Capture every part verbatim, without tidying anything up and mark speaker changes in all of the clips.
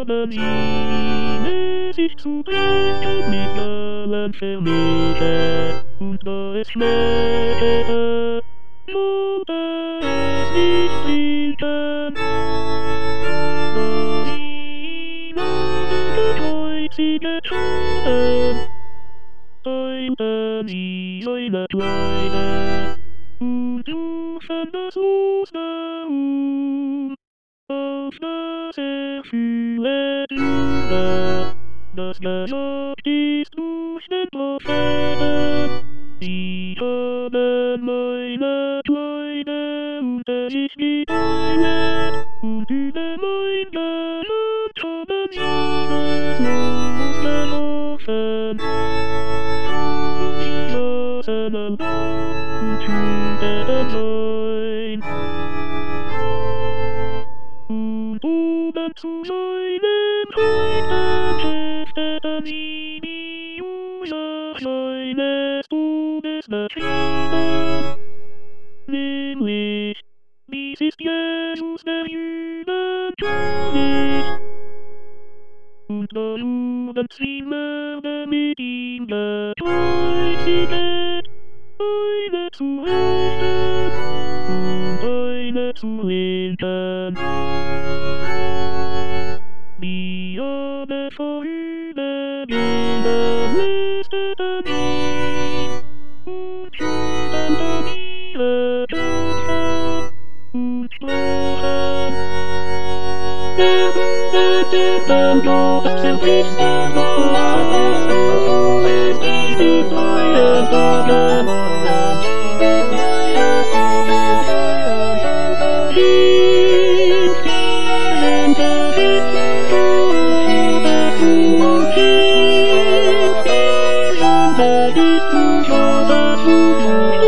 Speaker 1: haben ihnen sich zu trinken mit allen vermehrte, und da es schmeckte, wollte es nicht trinken. Da sie gekreuzigt haben, heimten sie seine Kleider und rufen das Osterhuhn, auf das er fühlet über, das gesagt ist durch den Propheten. Sie haben meine Kleider unter sich geteilt, und über mein Gewand haben sie das Los geworfen. Sie saßen allein und hüteten Wein. Und oben zu seinem Häupten hefteten sie die Ursache seines Todes geschrieben, nämlich: Dies ist Jesus der Juden König. Und da wurden sie Mörder mit ihm gekreuzigt, eine zu rechten und eine zu linken. Die aber vorübergehenden lästerten ihn und schüttelten ihre Köpfe und sprachen: Der Sünde dann doch zerbricht der Wahrheit, wo es nicht die neue Tage war. In vielen Berichten von Verwechslung und Krieg, vielen Berichten von Versuchung,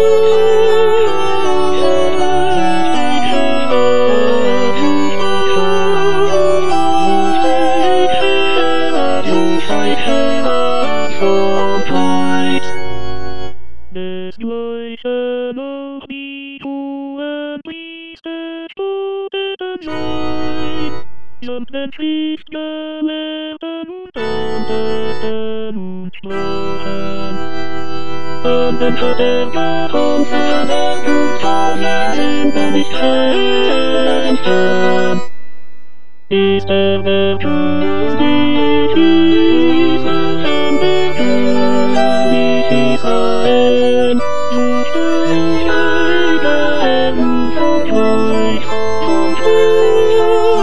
Speaker 1: desgleichen auch die Hohenpriester spotteten sein, samt den Schriftgelehrten und Ältesten und sprachen: An den Verderber und Verderber kann wir Sünder nicht helfen. Ist er der König Israel, der König Israel, sucht euch Heiler von Kreuz, sucht euch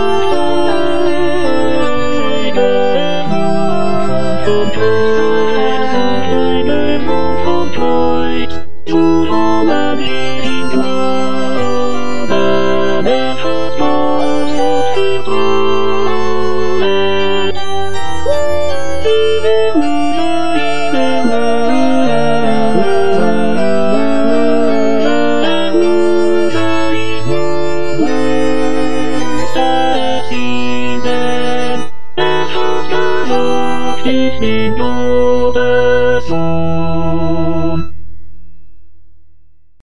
Speaker 1: Heiler von Kreuz, sucht Heiler von Kreuz, so sollen wir ihn glauben, er hat Gott vertraut. Ich bin